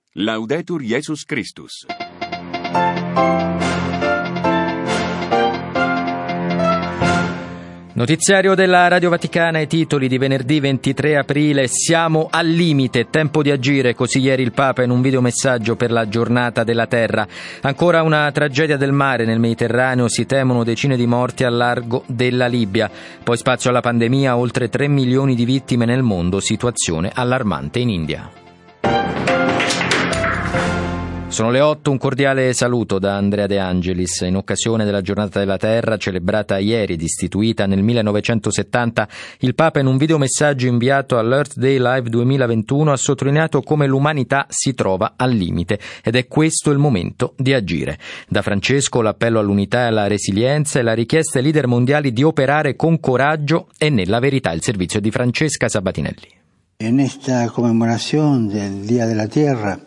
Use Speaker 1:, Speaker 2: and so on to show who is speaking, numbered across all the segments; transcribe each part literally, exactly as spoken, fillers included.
Speaker 1: Laudetur Jesus Christus.
Speaker 2: Notiziario della Radio Vaticana, i titoli di venerdì ventitré aprile. Siamo al limite, tempo di agire, così ieri il Papa in un videomessaggio per la giornata della terra. Ancora una tragedia del mare nel Mediterraneo, si temono decine di morti al largo della Libia. Poi spazio alla pandemia, oltre tre milioni di vittime nel mondo, situazione allarmante in India. Sono le otto, un cordiale saluto da Andrea De Angelis. In occasione della Giornata della Terra, celebrata ieri ed istituita nel millenovecentosettanta, il Papa in un videomessaggio inviato all'Earth Day Live duemilaventuno ha sottolineato come l'umanità si trova al limite ed è questo il momento di agire. Da Francesco l'appello all'unità e alla resilienza e la richiesta ai leader mondiali di operare con coraggio e nella verità. Il servizio di Francesca Sabatinelli.
Speaker 3: In esta conmemoración del Día de la Tierra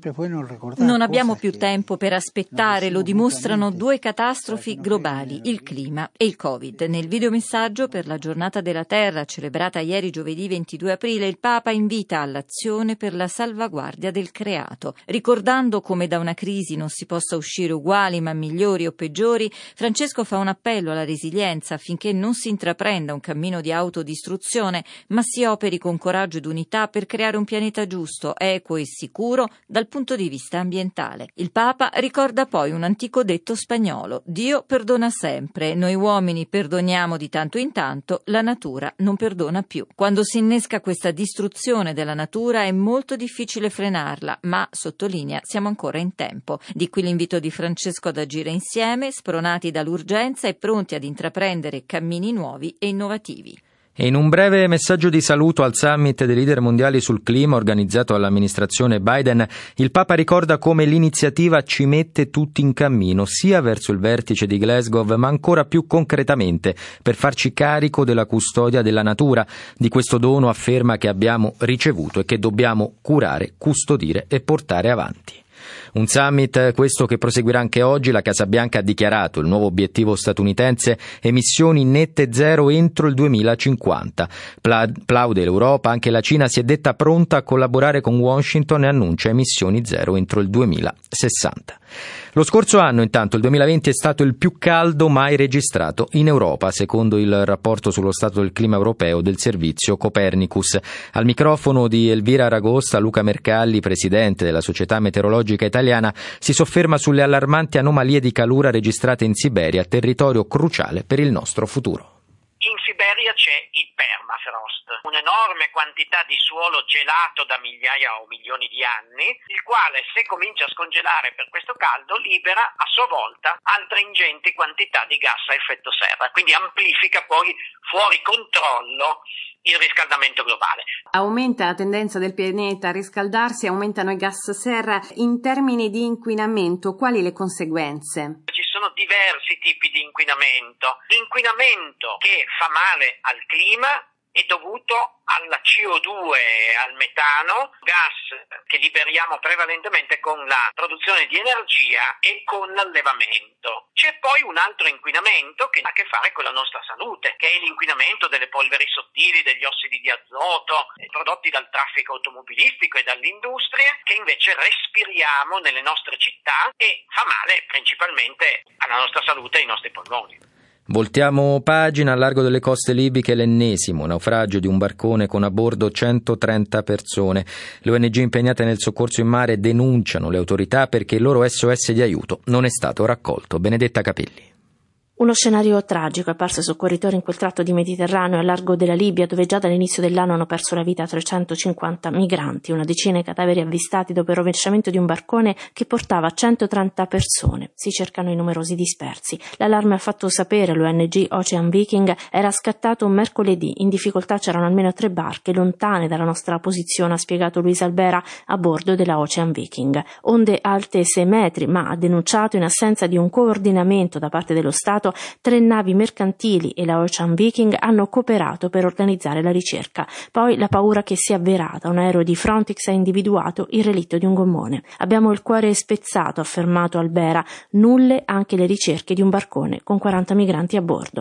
Speaker 4: non abbiamo più tempo per aspettare, lo dimostrano due catastrofi globali, il clima e il Covid. Nel videomessaggio per la Giornata della Terra, celebrata ieri giovedì ventidue aprile, il Papa invita all'azione per la salvaguardia del creato. Ricordando come da una crisi non si possa uscire uguali ma migliori o peggiori, Francesco fa un appello alla resilienza affinché non si intraprenda un cammino di autodistruzione, ma si operi con coraggio ed unità per creare un pianeta giusto, equo e sicuro dal punto di vista ambientale. Il Papa ricorda poi un antico detto spagnolo: Dio perdona sempre, noi uomini perdoniamo di tanto in tanto, la natura non perdona più. Quando si innesca questa distruzione della natura è molto difficile frenarla, ma, sottolinea, siamo ancora in tempo. Di qui l'invito di Francesco ad agire insieme, spronati dall'urgenza e pronti ad intraprendere cammini nuovi e innovativi.
Speaker 2: E in un breve messaggio di saluto al summit dei leader mondiali sul clima organizzato dall'amministrazione Biden, il Papa ricorda come l'iniziativa ci mette tutti in cammino, sia verso il vertice di Glasgow, ma ancora più concretamente per farci carico della custodia della natura, di questo dono afferma che abbiamo ricevuto e che dobbiamo curare, custodire e portare avanti. Un summit questo che proseguirà anche oggi. La Casa Bianca ha dichiarato il nuovo obiettivo statunitense: emissioni nette zero entro il duemilacinquanta. Plaude l'Europa, anche la Cina si è detta pronta a collaborare con Washington e annuncia emissioni zero entro il duemilasessanta. Lo scorso anno, intanto, il duemilaventi è stato il più caldo mai registrato in Europa, secondo il rapporto sullo stato del clima europeo del servizio Copernicus. Al microfono di Elvira Aragosta, Luca Mercalli, presidente della Società Meteorologica Italiana, si sofferma sulle allarmanti anomalie di calura registrate in Siberia, territorio cruciale per il nostro futuro.
Speaker 5: In Siberia c'è il permafrost, un'enorme quantità di suolo gelato da migliaia o milioni di anni, il quale, se comincia a scongelare per questo caldo, libera a sua volta altre ingenti quantità di gas a effetto serra, quindi amplifica poi fuori controllo il riscaldamento globale.
Speaker 6: Aumenta la tendenza del pianeta a riscaldarsi, aumentano i gas serra. In termini di inquinamento, quali le conseguenze?
Speaker 5: Ci sono diversi tipi di inquinamento. L'inquinamento che fa male al clima è dovuto alla C O due e al metano, gas che liberiamo prevalentemente con la produzione di energia e con l'allevamento. C'è poi un altro inquinamento che ha a che fare con la nostra salute, che è l'inquinamento delle polveri sottili, degli ossidi di azoto, prodotti dal traffico automobilistico e dall'industria, che invece respiriamo nelle nostre città e fa male principalmente alla nostra salute e ai nostri polmoni.
Speaker 2: Voltiamo pagina. Al largo delle coste libiche l'ennesimo naufragio di un barcone con a bordo centotrenta persone. Le O N G impegnate nel soccorso in mare denunciano le autorità perché il loro S O S di aiuto non è stato raccolto. Benedetta Capelli.
Speaker 7: Uno scenario tragico è apparso ai soccorritori in quel tratto di Mediterraneo al largo della Libia, dove già dall'inizio dell'anno hanno perso la vita trecentocinquanta migranti, una decina i cadaveri avvistati dopo il rovesciamento di un barcone che portava centotrenta persone. Si cercano i numerosi dispersi. L'allarme ha fatto sapere l'O N G Ocean Viking era scattato un mercoledì. In difficoltà c'erano almeno tre barche lontane dalla nostra posizione, ha spiegato Luisa Albera a bordo della Ocean Viking. Onde alte sei metri, ma ha denunciato in assenza di un coordinamento da parte dello Stato tre navi mercantili e la Ocean Viking hanno cooperato per organizzare la ricerca. Poi la paura che si è avverata. Un aereo di Frontex ha individuato il relitto di un gommone. Abbiamo il cuore spezzato, ha affermato Albera. Nulle anche le ricerche di un barcone con quaranta migranti a bordo.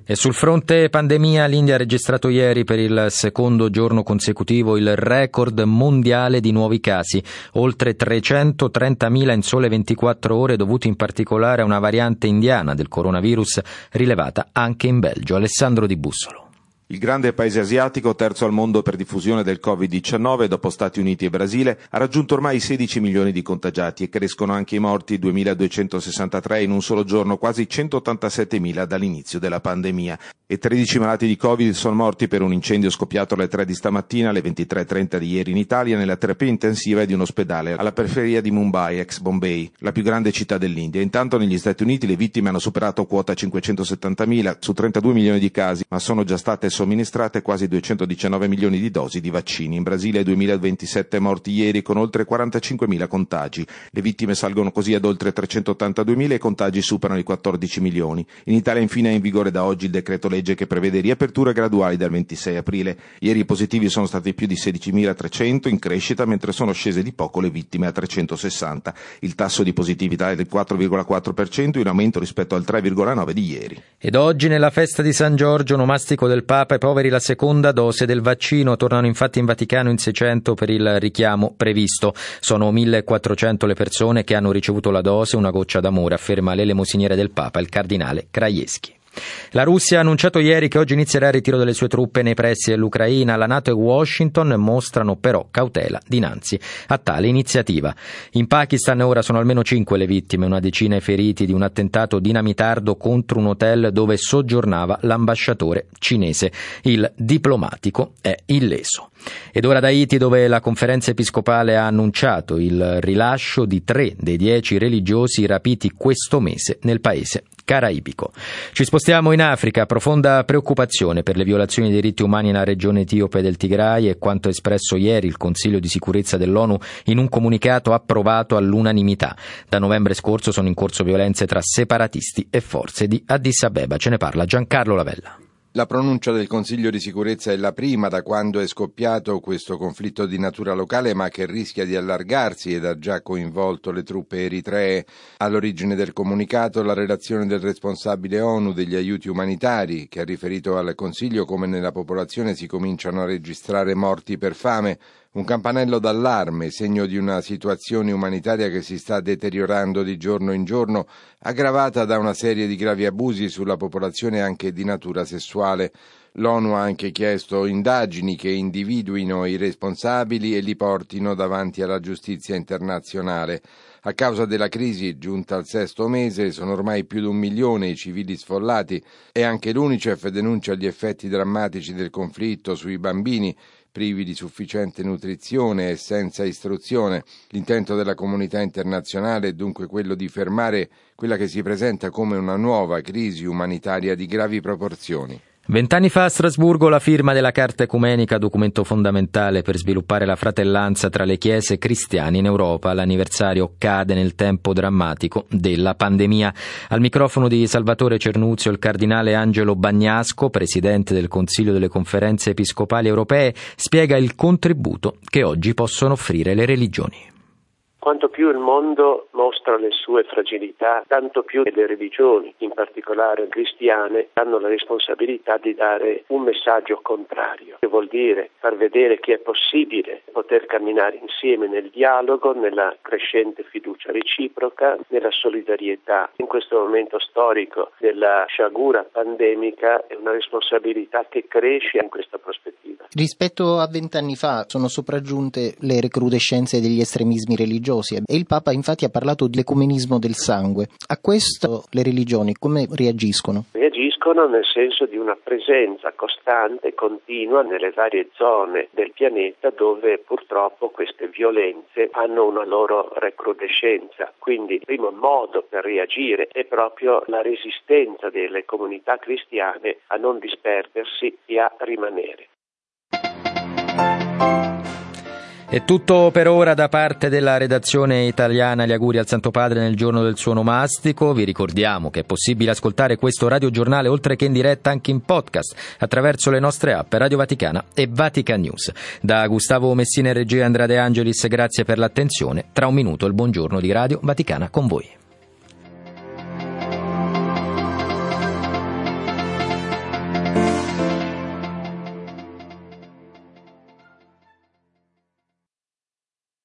Speaker 2: E sul fronte pandemia l'India ha registrato ieri per il secondo giorno consecutivo il record mondiale di nuovi casi, oltre trecentotrentamila in sole ventiquattro ore, dovuti in particolare a una variante indiana del coronavirus rilevata anche in Belgio. Alessandro Di Bussolo.
Speaker 8: Il grande paese asiatico, terzo al mondo per diffusione del covid diciannove dopo Stati Uniti e Brasile, ha raggiunto ormai sedici milioni di contagiati e crescono anche i morti, duemiladuecentosessantatré in un solo giorno, quasi centottantasettemila dall'inizio della pandemia. E tredici malati di Covid sono morti per un incendio scoppiato alle tre di stamattina, alle ventitré e trenta di ieri in Italia, nella terapia intensiva di un ospedale alla periferia di Mumbai, ex Bombay, la più grande città dell'India. Intanto negli Stati Uniti le vittime hanno superato quota cinquecentosettantamila su trentadue milioni di casi, ma sono già state somministrate quasi duecentodiciannove milioni di dosi di vaccini. In Brasile duemilaventisette morti ieri con oltre quarantacinquemila contagi. Le vittime salgono così ad oltre trecentottantaduemila e i contagi superano i quattordici milioni. In Italia infine è in vigore da oggi il decreto legge che prevede riaperture graduali dal ventisei aprile. Ieri i positivi sono stati più di sedicimilatrecento, in crescita, mentre sono scese di poco le vittime a trecentosessanta. Il tasso di positività è del quattro virgola quattro per cento, in aumento rispetto al tre virgola nove per cento di ieri.
Speaker 2: Ed oggi nella festa di San Giorgio, nomastico del Papa, ai poveri la seconda dose del vaccino. Tornano infatti in Vaticano in seicento per il richiamo previsto. Sono millequattrocento le persone che hanno ricevuto la dose, una goccia d'amore, afferma l'elemosiniere del Papa, il cardinale Krajewski. La Russia ha annunciato ieri che oggi inizierà il ritiro delle sue truppe nei pressi dell'Ucraina. La NATO e Washington mostrano però cautela dinanzi a tale iniziativa. In Pakistan ora sono almeno cinque le vittime, una decina i feriti di un attentato dinamitardo contro un hotel dove soggiornava l'ambasciatore cinese. Il diplomatico è illeso. Ed ora da Haiti, dove la conferenza episcopale ha annunciato il rilascio di tre dei dieci religiosi rapiti questo mese nel paese caraibico. Ci spostiamo in Africa, profonda preoccupazione per le violazioni dei diritti umani nella regione etiope del Tigray e quanto espresso ieri il Consiglio di sicurezza dell'ONU in un comunicato approvato all'unanimità. Da novembre scorso sono in corso violenze tra separatisti e forze di Addis Abeba. Ce ne parla Giancarlo Lavella.
Speaker 9: La pronuncia del Consiglio di sicurezza è la prima da quando è scoppiato questo conflitto di natura locale, ma che rischia di allargarsi ed ha già coinvolto le truppe eritree. All'origine del comunicato la relazione del responsabile ONU degli aiuti umanitari, che ha riferito al Consiglio come nella popolazione si cominciano a registrare morti per fame. Un campanello d'allarme, segno di una situazione umanitaria che si sta deteriorando di giorno in giorno, aggravata da una serie di gravi abusi sulla popolazione anche di natura sessuale. L'ONU ha anche chiesto indagini che individuino i responsabili e li portino davanti alla giustizia internazionale. A causa della crisi, giunta al sesto mese, sono ormai più di un milione i civili sfollati e anche l'UNICEF denuncia gli effetti drammatici del conflitto sui bambini, privi di sufficiente nutrizione e senza istruzione. L'intento della comunità internazionale è dunque quello di fermare quella che si presenta come una nuova crisi umanitaria di gravi proporzioni.
Speaker 2: Vent'anni fa a Strasburgo la firma della Carta Ecumenica, documento fondamentale per sviluppare la fratellanza tra le chiese cristiane in Europa. L'anniversario cade nel tempo drammatico della pandemia. Al microfono di Salvatore Cernuzio il cardinale Angelo Bagnasco, presidente del Consiglio delle Conferenze Episcopali Europee, spiega il contributo che oggi possono offrire le religioni.
Speaker 10: Quanto più il mondo mostra le sue fragilità, tanto più le religioni, in particolare cristiane, hanno la responsabilità di dare un messaggio contrario, che vuol dire far vedere che è possibile poter camminare insieme nel dialogo, nella crescente fiducia reciproca, nella solidarietà. In questo momento storico della sciagura pandemica è una responsabilità che cresce in questa prospettiva.
Speaker 11: Rispetto a vent'anni fa sono sopraggiunte le recrudescenze degli estremismi religiosi e il Papa infatti ha parlato di ecumenismo del sangue. A questo le religioni come reagiscono?
Speaker 10: Reagiscono nel senso di una presenza costante e continua nelle varie zone del pianeta dove purtroppo queste violenze hanno una loro recrudescenza. Quindi il primo modo per reagire è proprio la resistenza delle comunità cristiane a non disperdersi e a rimanere.
Speaker 2: È tutto per ora da parte della redazione italiana. Gli auguri al Santo Padre nel giorno del suo nomastico. Vi ricordiamo che è possibile ascoltare questo radiogiornale oltre che in diretta anche in podcast attraverso le nostre app Radio Vaticana e Vatican News. Da Gustavo Messina e regia Andrea De Angelis, grazie per l'attenzione. Tra un minuto il buongiorno di Radio Vaticana con voi.